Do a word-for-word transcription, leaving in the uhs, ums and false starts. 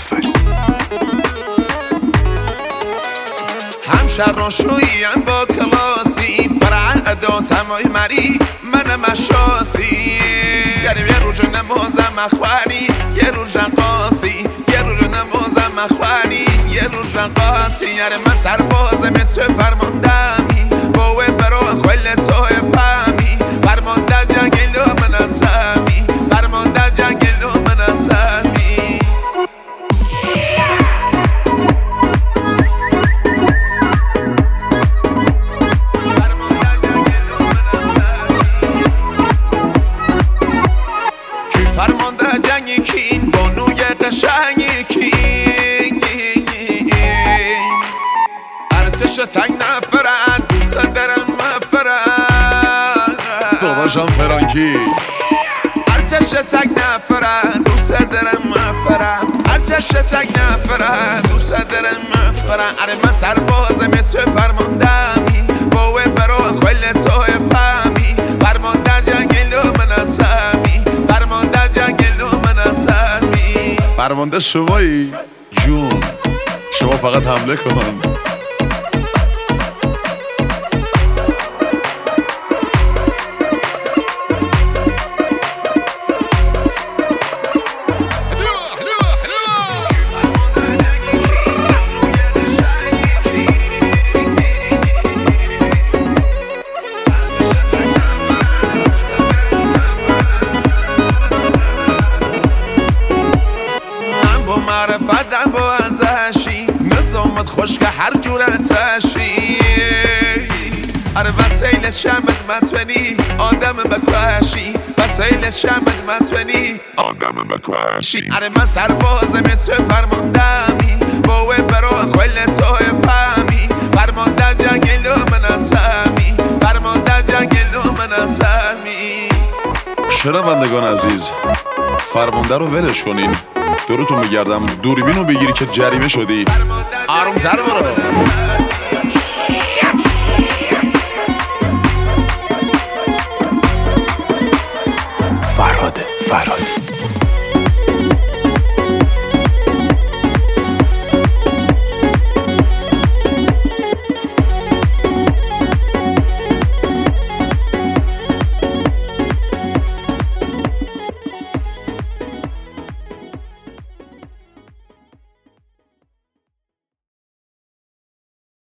آفرین. همشهر را شویم با کلاسی فرع ادا تمای مری من مشاسی یعنی یه روز نمازم اخوانی یه روز رقاصی یه روز نمازم اخوانی یه روز رقاصی یعنی من سربازم تو فرماندمی باوه برا کل توی فهمی فرمان در جنگل و من اسمی فرمان در جنگل و من اسمی فرمانده جنگی کین بانوی قشنگی کین ارتش تنگ نفرن دوست درم مفرن داداشم فرانکی ارتش تنگ نفرن دوست درم مفرن ارتش تنگ نفرن دوست درم مفرن اره من سربازم تو فرماندمی باوه برا کل توی فهمی فرمان در جنگل و من اسمی فرمان در جنگل و من اسمی فرمانده شمایی جون شما فقط حمله کن. معرفتم با ارزشی نظامت خوش که هر جورتشی اره وسیل شمت متونی آدم بکوشی وسیل شمت متونی آدم بکوشی اره من سربازم تو فرماندمی باوه برا کل توی فهمی فرمان در جنگل و من اسمی فرمان در جنگل و من اسمی. شنوندگان عزیز فرمانده رو ولش کنین دورتون میگردم دوربین رو بگیری که جریمه شدی. آرومتر برو